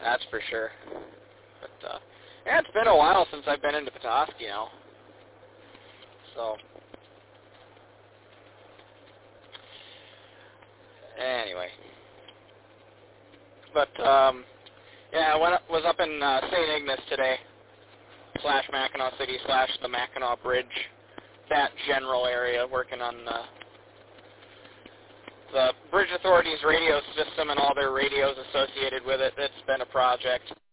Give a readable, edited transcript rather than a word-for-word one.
That's for sure. But yeah, it's been a while since I've been into Petoskey now. So anyway, but yeah, I was up in St. Ignace today, / Mackinac City / the Mackinac Bridge, that general area, working on the Bridge Authority's radio system and all their radios associated with it. It's been a project.